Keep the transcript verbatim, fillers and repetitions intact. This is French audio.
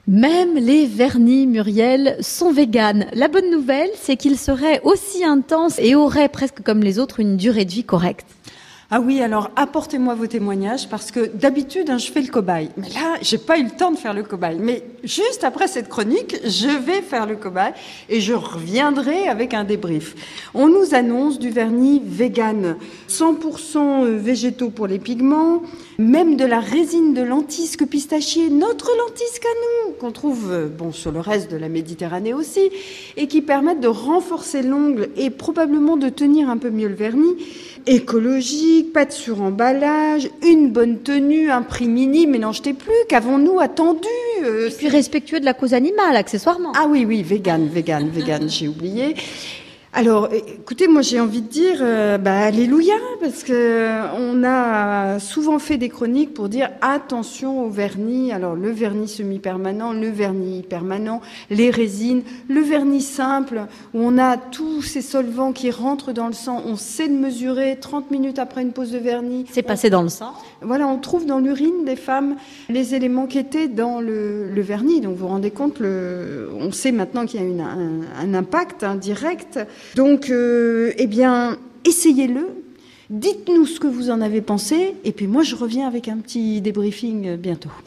Même les vernis, Muriel, sont véganes. La bonne nouvelle, c'est qu'ils seraient aussi intenses et auraient presque comme les autres une durée de vie correcte. Ah oui, alors apportez-moi vos témoignages parce que d'habitude, hein, je fais le cobaye. Mais là, j'ai pas eu le temps de faire le cobaye. Mais juste après cette chronique, je vais faire le cobaye et je reviendrai avec un débrief. On nous annonce du vernis vegan, cent pour cent végétaux pour les pigments, même de la résine de lentisque pistachier, notre lentisque à nous, qu'on trouve bon sur le reste de la Méditerranée aussi, et qui permettent de renforcer l'ongle et probablement de tenir un peu mieux le vernis. Écologique, pas de suremballage, une bonne tenue, un prix mini, mais n'en jetez plus, qu'avons-nous attendu euh, Et puis respectueux de la cause animale, accessoirement. Ah oui, oui, vegan, vegan, vegan, j'ai oublié. Alors, écoutez, moi j'ai envie de dire, euh, bah, alléluia, parce que euh, on a souvent fait des chroniques pour dire attention au vernis. Alors, le vernis semi-permanent, le vernis permanent, les résines, le vernis simple, où on a tous ces solvants qui rentrent dans le sang. On sait le mesurer trente minutes après une pose de vernis. C'est passé dans le sang. Voilà, on trouve dans l'urine des femmes les éléments qui étaient dans le, le vernis. Donc, vous vous rendez compte, le, on sait maintenant qu'il y a une, un, un impact hein, direct. Donc, euh, eh bien, essayez-le. Dites-nous ce que vous en avez pensé. Et puis moi, je reviens avec un petit débriefing bientôt.